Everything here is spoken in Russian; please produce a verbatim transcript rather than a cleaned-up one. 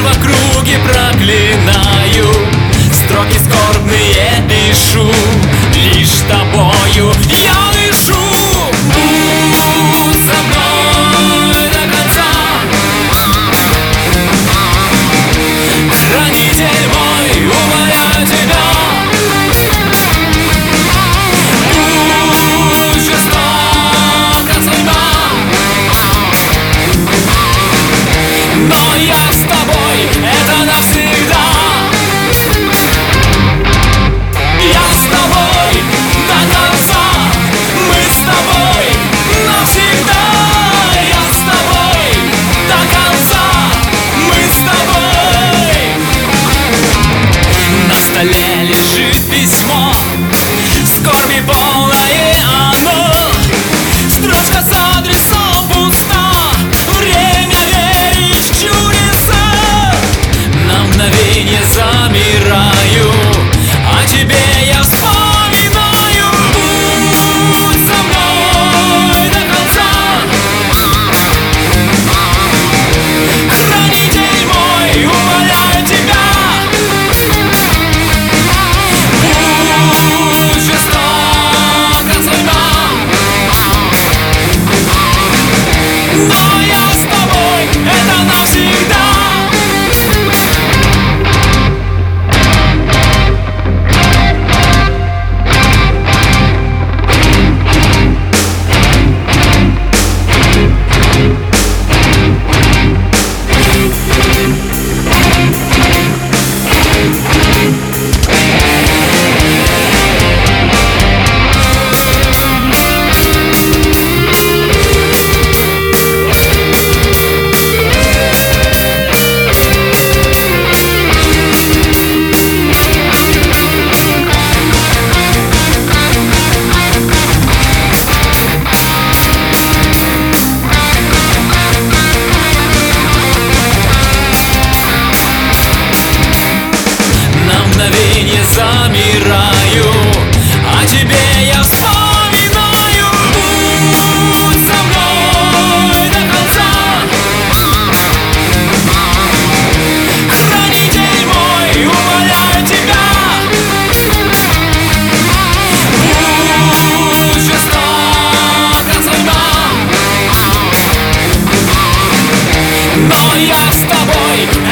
в округе проклинаю, строки скорбные пишу, лишь тобою я дышу. Будь со мной до конца, хранитель мой, умоляю тебя. Но я с тобой, это навсегда. Я с тобой до конца, мы с тобой навсегда. Я с тобой до конца, мы с тобой. На столе лежит письмо, скорби полное оно, строчка с адресом пуста. Время верить в чудеса. На мгновенье замираю, о тебе я вспоминаю. Будь со мной до конца, хранитель мой, умоляю тебя. Будь жестока судьба, но я с тобой, это навсегда. Мгновенье замираю, о тебе я вспоминаю. Будь со мной до конца, хранитель мой, умоляю тебя. Будь жестока судьба, но я с тобой.